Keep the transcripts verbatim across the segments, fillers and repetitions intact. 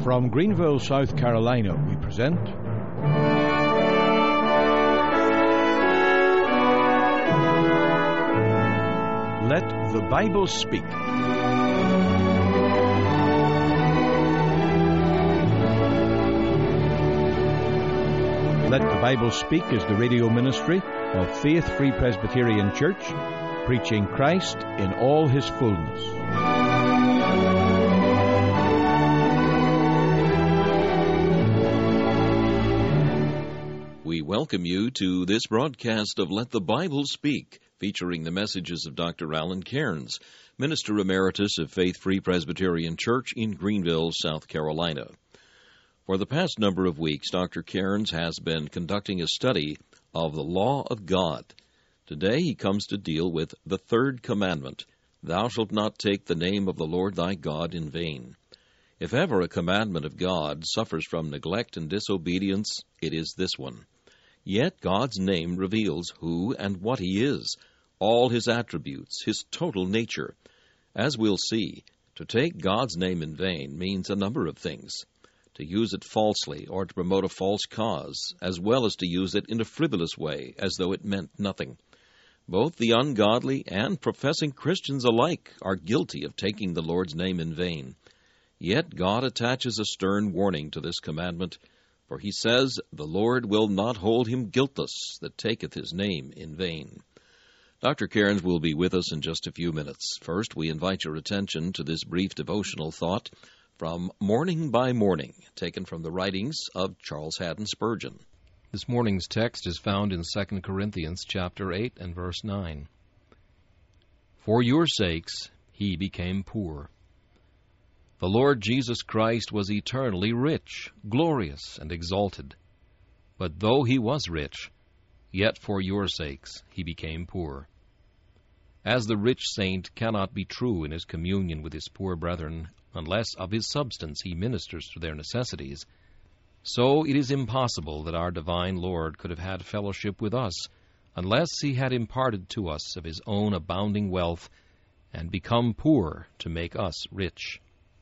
From Greenville, South Carolina, we present Let the Bible Speak. Let the Bible Speak is the radio ministry of Faith Free Presbyterian Church, preaching Christ in all his fullness. We welcome you to this broadcast of Let the Bible Speak, featuring the messages of Doctor Alan Cairns, Minister Emeritus of Faith Free Presbyterian Church in Greenville, South Carolina. For the past number of weeks, Doctor Cairns has been conducting a study of the law of God. Today he comes to deal with the third commandment, Thou shalt not take the name of the Lord thy God in vain. If ever a commandment of God suffers from neglect and disobedience, it is this one. Yet God's name reveals who and what he is, all his attributes, his total nature. As we'll see, to take God's name in vain means a number of things. To use it falsely or to promote a false cause, as well as to use it in a frivolous way, as though it meant nothing. Both the ungodly and professing Christians alike are guilty of taking the Lord's name in vain. Yet God attaches a stern warning to this commandment, for he says, The Lord will not hold him guiltless that taketh his name in vain. Doctor Cairns will be with us in just a few minutes. First, we invite your attention to this brief devotional thought from Morning by Morning, taken from the writings of Charles Haddon Spurgeon. This morning's text is found in Second Corinthians chapter eight and verse nine. For your sakes he became poor. The Lord Jesus Christ was eternally rich, glorious, and exalted. But though he was rich, yet for your sakes he became poor. As the rich saint cannot be true in his communion with his poor brethren, unless of his substance he ministers to their necessities, so it is impossible that our divine Lord could have had fellowship with us, unless he had imparted to us of his own abounding wealth, and become poor to make us rich.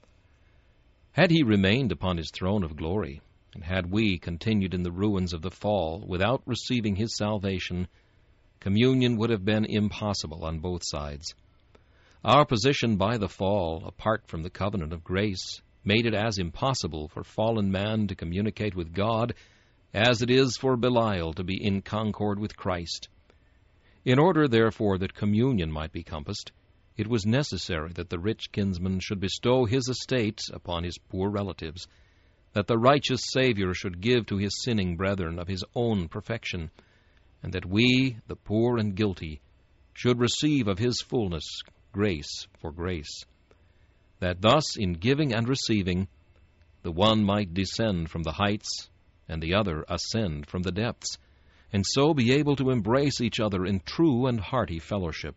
Had he remained upon his throne of glory, and had we continued in the ruins of the fall without receiving his salvation, communion would have been impossible on both sides. Our position by the fall, apart from the covenant of grace, made it as impossible for fallen man to communicate with God as it is for Belial to be in concord with Christ. In order, therefore, that communion might be compassed, it was necessary that the rich kinsman should bestow his estate upon his poor relatives, that the righteous Savior should give to his sinning brethren of his own perfection, and that we, the poor and guilty, should receive of his fullness grace for grace, that thus in giving and receiving, the one might descend from the heights, and the other ascend from the depths, and so be able to embrace each other in true and hearty fellowship.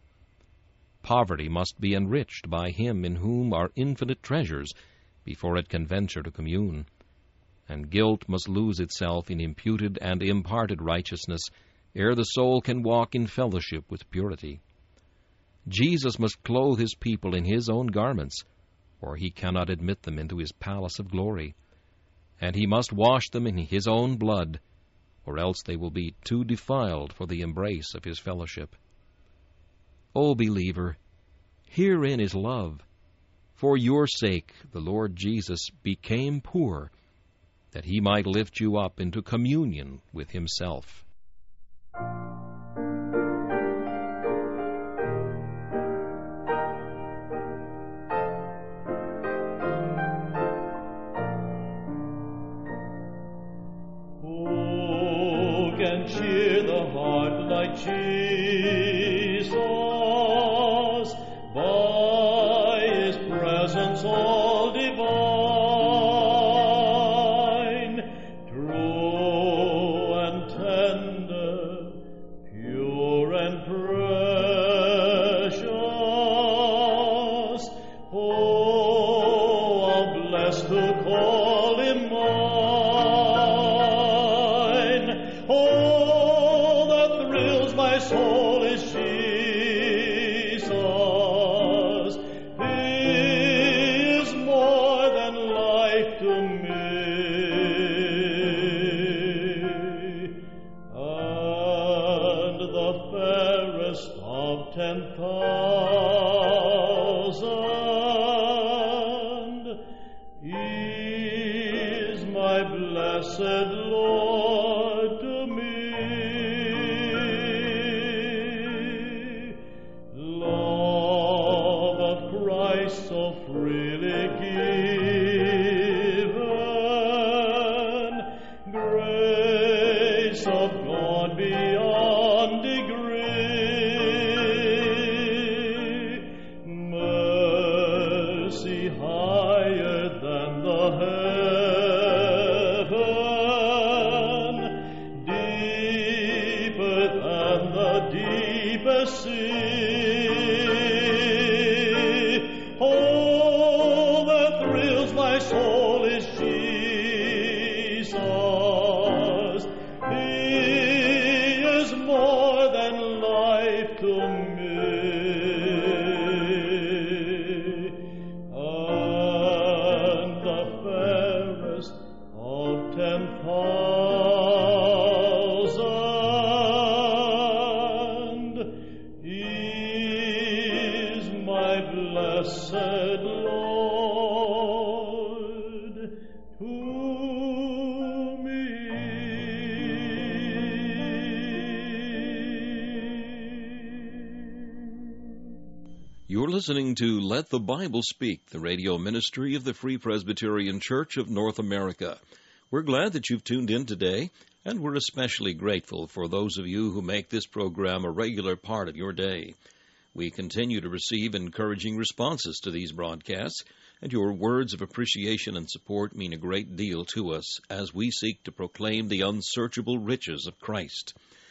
Poverty must be enriched by him in whom are infinite treasures before it can venture to commune, and guilt must lose itself in imputed and imparted righteousness ere the soul can walk in fellowship with purity. Jesus must clothe his people in his own garments, or he cannot admit them into his palace of glory, and he must wash them in his own blood, or else they will be too defiled for the embrace of his fellowship. O believer, herein is love. For your sake the Lord Jesus became poor, that he might lift you up into communion with himself. Who can cheer the heart like Jesus? By his presence all divine, true and tender, pure and precious. Oh, how blessed to call him mine. All that thrills my soul is Jesus. He is more than life to blessed Lord, to me. Love of Christ so freely given, grace of God beyond degree, mercy higher than the heaven, deeper than the deepest sea. All that thrills my soul is Jesus. He is more than life to me. And the fairest of ten thousand is my blessed Lord to me. You're listening to Let the Bible Speak, the radio ministry of the Free Presbyterian Church of North America. We're glad that you've tuned in today, and we're especially grateful for those of you who make this program a regular part of your day. We continue to receive encouraging responses to these broadcasts, and your words of appreciation and support mean a great deal to us as we seek to proclaim the unsearchable riches of Christ.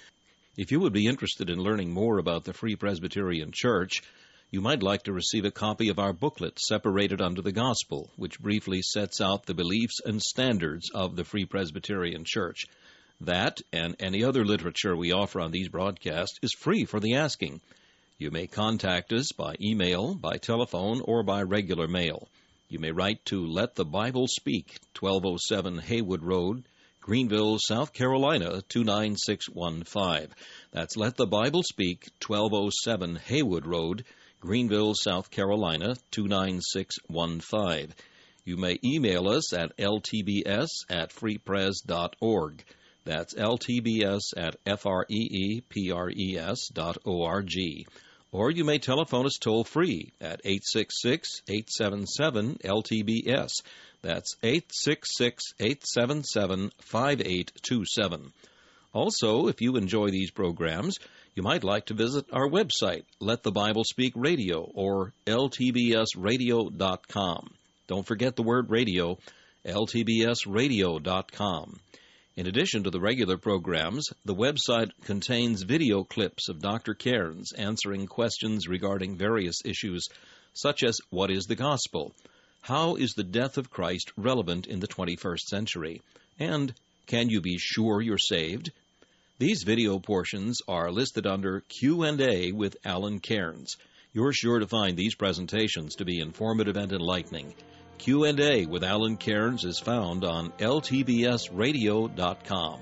If you would be interested in learning more about the Free Presbyterian Church, you might like to receive a copy of our booklet, Separated Unto the Gospel, which briefly sets out the beliefs and standards of the Free Presbyterian Church. That, and any other literature we offer on these broadcasts, is free for the asking. You may contact us by email, by telephone, or by regular mail. You may write to Let the Bible Speak, twelve oh seven Haywood Road, Greenville, South Carolina, two nine six one five. That's Let the Bible Speak, twelve oh seven Haywood Road, Greenville, South Carolina, two nine six one five. You may email us at l t b s at free pres dot org. That's l t b s at f r e e p r e s dot org. Or you may telephone us toll-free at eight six six, eight seven seven, L T B S. That's eight six six, eight seven seven, five eight two seven. Also, if you enjoy these programs, you might like to visit our website, Let the Bible Speak Radio, or l t b s radio dot com. Don't forget the word radio, l t b s radio dot com. In addition to the regular programs, the website contains video clips of Doctor Cairns answering questions regarding various issues, such as what is the gospel? How is the death of Christ relevant in the twenty-first century? And can you be sure you're saved? These video portions are listed under Q and A with Alan Cairns. You're sure to find these presentations to be informative and enlightening. Q and A with Alan Cairns is found on l t b s radio dot com.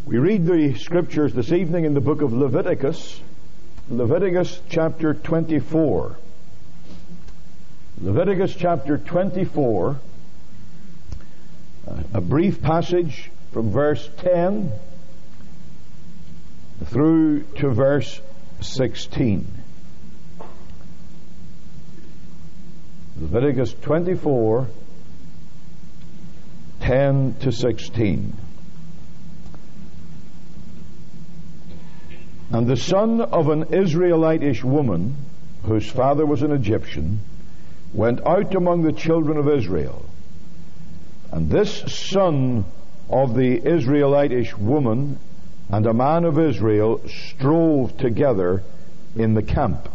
We read the scriptures this evening in the book of Leviticus, Leviticus chapter twenty-four. Leviticus chapter twenty-four, a brief passage from verse ten through to verse sixteen. Leviticus twenty-four, ten to sixteen. And the son of an Israelitish woman, whose father was an Egyptian, went out among the children of Israel. And this son of the Israelitish woman and a man of Israel strove together in the camp.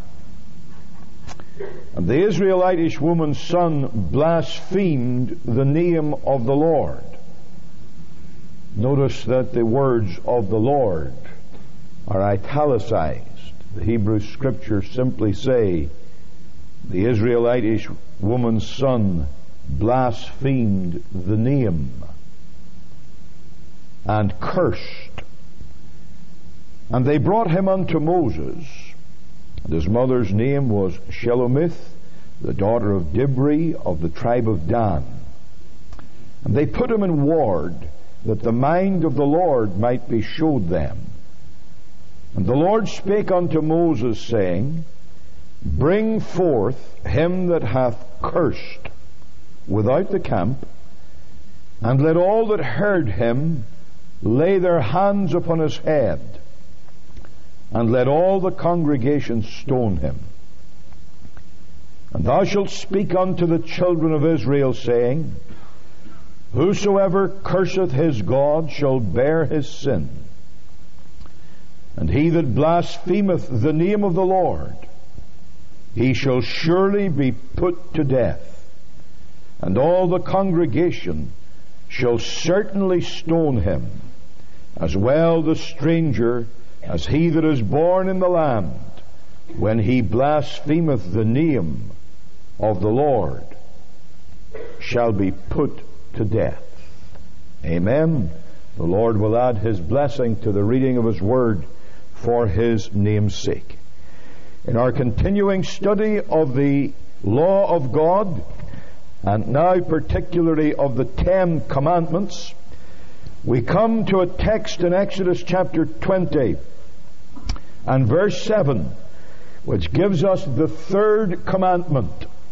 And the Israelitish woman's son blasphemed the name of the Lord. Notice that the words of the Lord are italicized. The Hebrew scriptures simply say, the Israelitish woman's son blasphemed the name and cursed. And they brought him unto Moses, and his mother's name was Shelomith, the daughter of Dibri of the tribe of Dan. And they put him in ward, that the mind of the Lord might be showed them. And the Lord spake unto Moses, saying, Bring forth him that hath cursed without the camp, and let all that heard him lay their hands upon his head, and let all the congregation stone him. And thou shalt speak unto the children of Israel, saying, Whosoever curseth his God shall bear his sin. And he that blasphemeth the name of the Lord, he shall surely be put to death. And all the congregation shall certainly stone him, as well the stranger as he that is born in the land, when he blasphemeth the name of the Lord, shall be put to death. Amen. The Lord will add his blessing to the reading of his word for his name's sake. In our continuing study of the law of God, and now particularly of the Ten Commandments, we come to a text in Exodus chapter twenty and verse seven, which gives us the third commandment.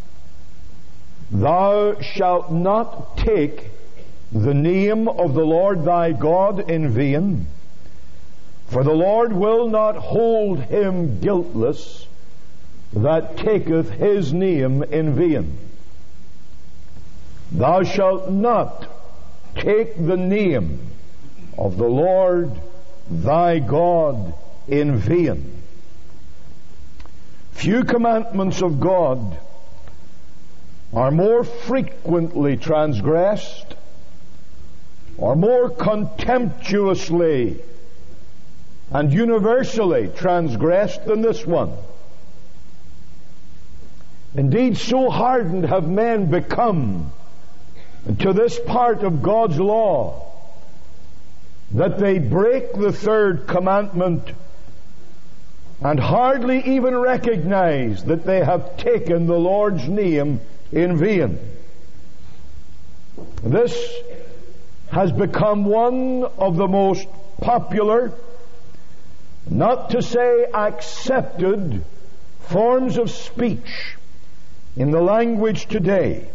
Thou shalt not take the name of the Lord thy God in vain, for the Lord will not hold him guiltless that taketh his name in vain. Thou shalt not take the name of the Lord thy God in vain. Few commandments of God are more frequently transgressed or more contemptuously and universally transgressed than this one. Indeed, so hardened have men become to this part of God's law that they break the third commandment and hardly even recognize that they have taken the Lord's name in vain. This has become one of the most popular, not to say accepted, forms of speech in the language today.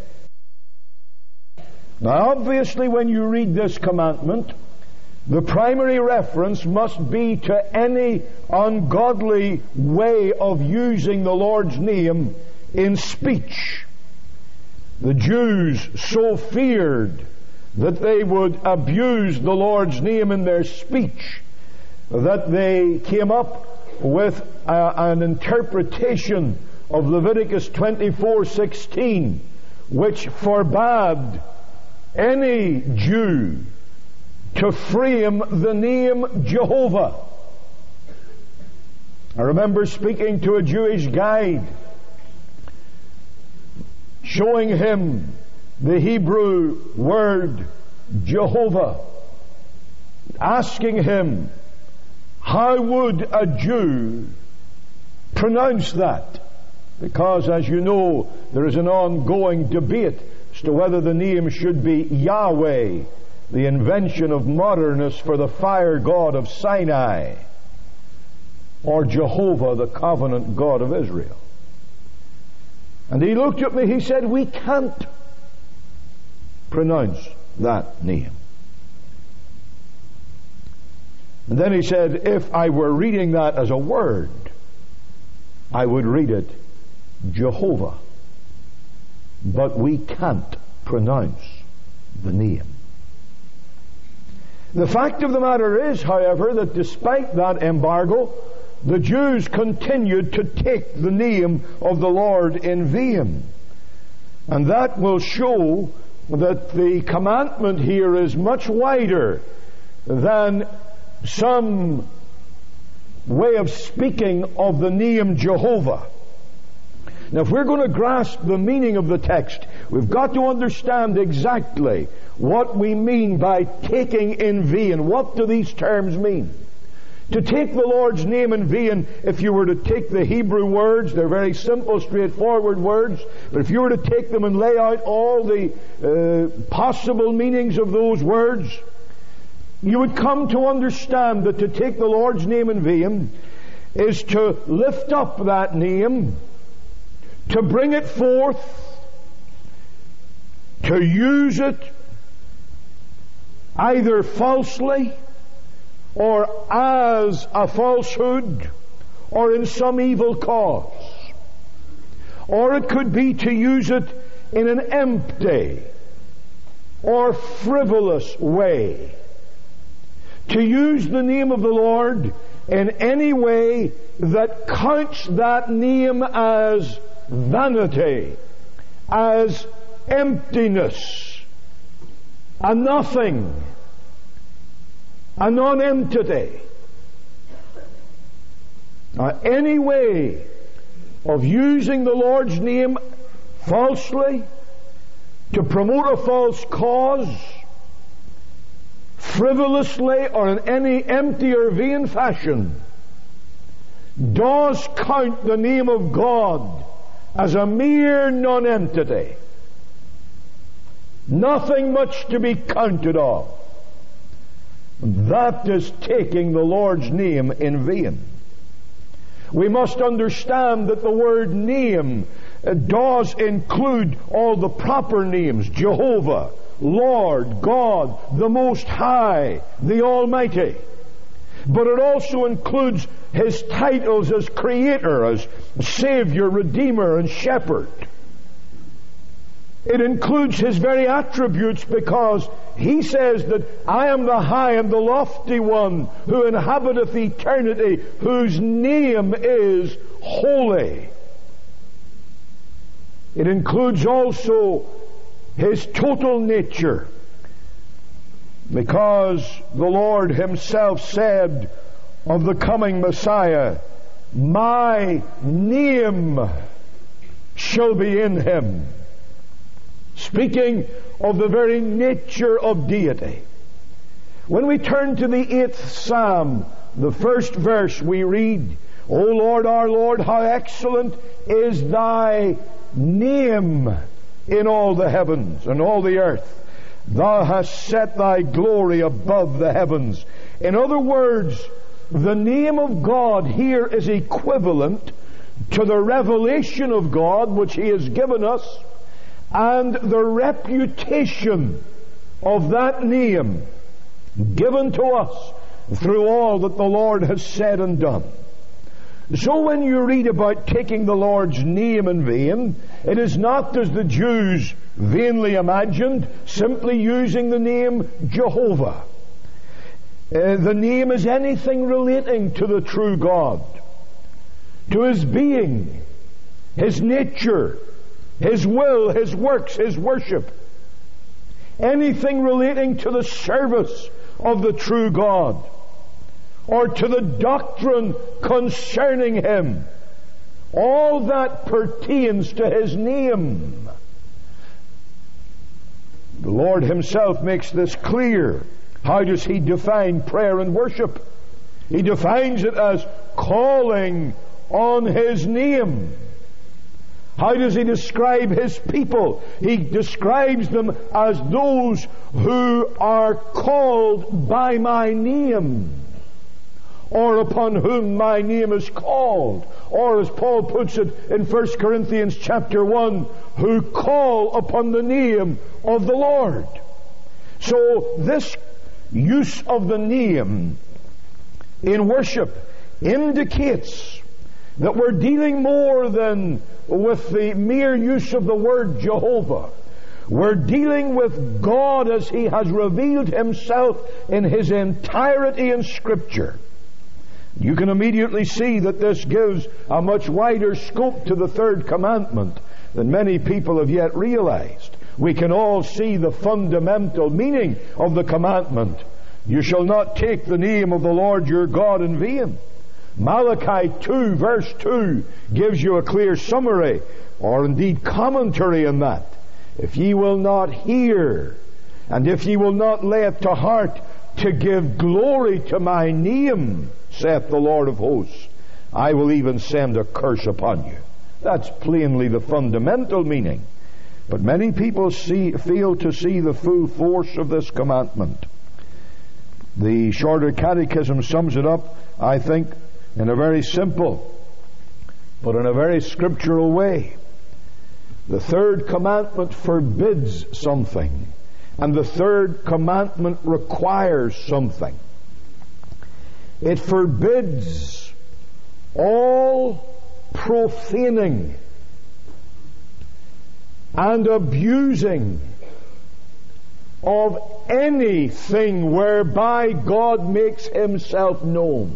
Now, obviously, when you read this commandment, the primary reference must be to any ungodly way of using the Lord's name in speech. The Jews so feared that they would abuse the Lord's name in their speech that they came up with a, an interpretation of Leviticus twenty-four sixteen, which forbade any Jew to frame the name Jehovah. I remember speaking to a Jewish guide, showing him the Hebrew word Jehovah, asking him, how would a Jew pronounce that? Because, as you know, there is an ongoing debate as to whether the name should be Yahweh, the invention of modernists for the fire god of Sinai, or Jehovah, the covenant God of Israel. And he looked at me, he said, we can't pronounce that name. And then he said, if I were reading that as a word, I would read it Jehovah. But we can't pronounce the name. The fact of the matter is, however, that despite that embargo, the Jews continued to take the name of the Lord in vain. And that will show that the commandment here is much wider than some way of speaking of the name Jehovah. Now, if we're going to grasp the meaning of the text, we've got to understand exactly what we mean by taking in vain. What do these terms mean? To take the Lord's name in vain, if you were to take the Hebrew words, they're very simple, straightforward words, but if you were to take them and lay out all the uh, possible meanings of those words, you would come to understand that to take the Lord's name in vain is to lift up that name, to bring it forth, to use it either falsely or as a falsehood or in some evil cause. Or it could be to use it in an empty or frivolous way. To use the name of the Lord in any way that counts that name as vanity, as emptiness, a nothing, a non-entity. Now, any way of using the Lord's name falsely to promote a false cause, frivolously or in any empty or vain fashion, does count the name of God as a mere non-entity. Nothing much to be counted of. That is taking the Lord's name in vain. We must understand that the word name does include all the proper names: Jehovah, Lord, God, the Most High, the Almighty. But it also includes His titles as Creator, as Savior, Redeemer, and Shepherd. It includes His very attributes, because He says that I am the high and the lofty one who inhabiteth eternity, whose name is holy. It includes also His total nature, because the Lord Himself said of the coming Messiah, my name shall be in Him. Speaking of the very nature of deity. When we turn to the eighth Psalm, the first verse we read, O Lord, our Lord, how excellent is Thy name in all the heavens and all the earth. Thou hast set Thy glory above the heavens. In other words, the name of God here is equivalent to the revelation of God which He has given us, and the reputation of that name given to us through all that the Lord has said and done. So when you read about taking the Lord's name in vain, it is not, as the Jews vainly imagined, simply using the name Jehovah. Uh, the name is anything relating to the true God, to His being, His nature, His will, His works, His worship. Anything relating to the service of the true God, or to the doctrine concerning Him. All that pertains to His name. The Lord Himself makes this clear How does he define prayer and worship? He defines it as calling on his name. How does he describe his people? He describes them as those who are called by my name, or upon whom my name is called, or as Paul puts it in First Corinthians chapter one, who call upon the name of the Lord. So this use of the name in worship indicates that we're dealing more than with the mere use of the word Jehovah. We're dealing with God as He has revealed Himself in His entirety in Scripture. You can immediately see that this gives a much wider scope to the third commandment than many people have yet realized. We can all see the fundamental meaning of the commandment. You shall not take the name of the Lord your God in vain. Malachi two verse two gives you a clear summary, or indeed commentary on that. If ye will not hear, and if ye will not lay it to heart to give glory to my name, saith the Lord of hosts, I will even send a curse upon you. That's plainly the fundamental meaning. But many people see, fail to see the full force of this commandment. The Shorter Catechism sums it up, I think, in a very simple, but in a very scriptural way. The third commandment forbids something, and the third commandment requires something. It forbids all profaning and abusing of anything whereby God makes Himself known.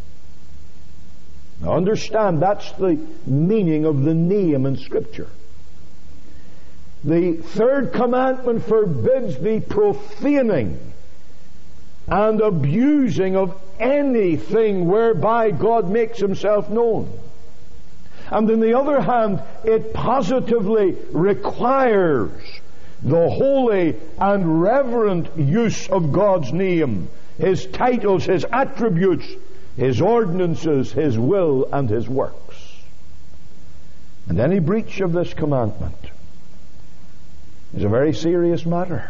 Now understand, that's the meaning of the name in Scripture. The third commandment forbids the profaning and abusing of anything whereby God makes Himself known. And on the other hand, it positively requires the holy and reverent use of God's name, His titles, His attributes, His ordinances, His will, and His works. And any breach of this commandment is a very serious matter.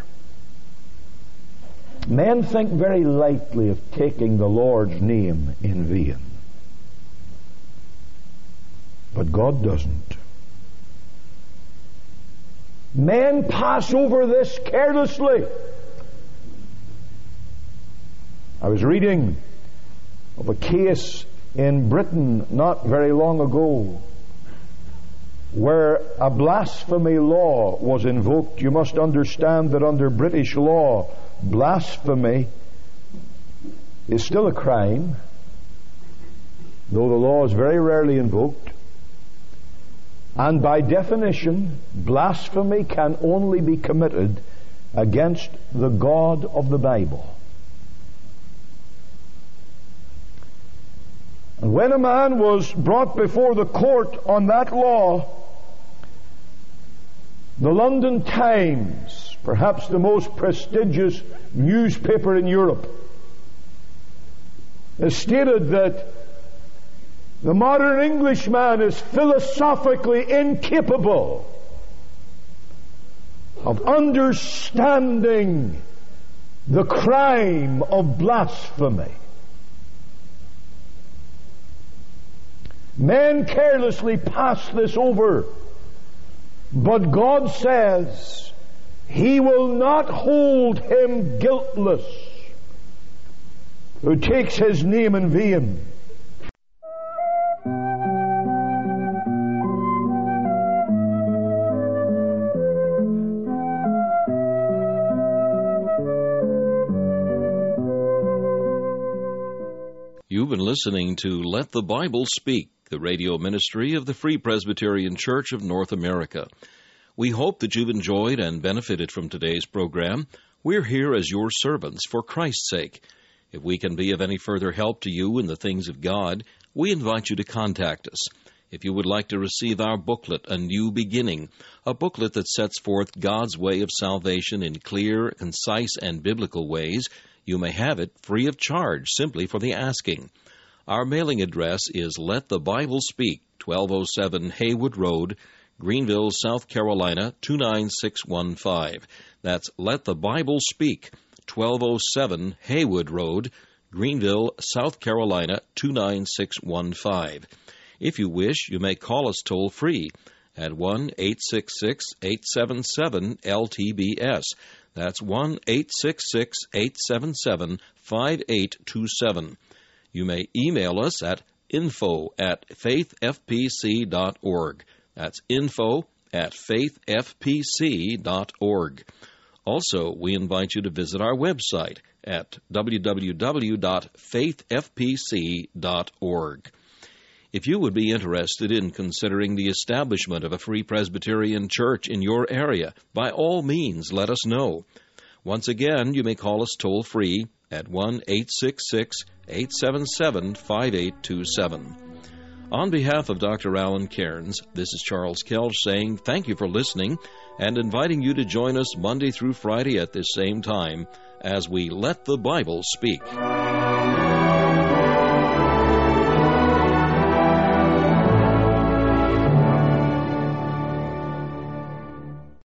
Men think very lightly of taking the Lord's name in vain. But God doesn't. Men pass over this carelessly. I was reading of a case in Britain not very long ago where a blasphemy law was invoked. You must understand that under British law, blasphemy is still a crime, though the law is very rarely invoked. And by definition, blasphemy can only be committed against the God of the Bible. And when a man was brought before the court on that law, the London Times, perhaps the most prestigious newspaper in Europe, has stated that the modern Englishman is philosophically incapable of understanding the crime of blasphemy. Men carelessly pass this over, but God says He will not hold him guiltless who takes His name in vain. You've been listening to Let the Bible Speak, the radio ministry of the Free Presbyterian Church of North America. We hope that you've enjoyed and benefited from today's program. We're here as your servants for Christ's sake. If we can be of any further help to you in the things of God, we invite you to contact us. If you would like to receive our booklet, A New Beginning, a booklet that sets forth God's way of salvation in clear, concise, and biblical ways, You may have it free of charge simply for the asking. Our mailing address is Let the Bible Speak, twelve oh seven Haywood Road, Greenville, South Carolina, two nine six one five. That's Let the Bible Speak, twelve oh seven Haywood Road, Greenville, South Carolina, two nine six one five. If you wish, you may call us toll-free at one eight six six, eight seven seven, L T B S. That's one eight six six, eight seven seven, five eight two seven. You may email us at info at faith f p c dot org. That's info at faith f p c dot org. Also, we invite you to visit our website at w w w dot faith f p c dot org. If you would be interested in considering the establishment of a Free Presbyterian Church in your area, by all means, let us know. Once again, you may call us toll-free at one eight six six, eight seven seven, five eight two seven. On behalf of Doctor Alan Cairns, this is Charles Kelch saying thank you for listening and inviting you to join us Monday through Friday at this same time as we Let the Bible Speak.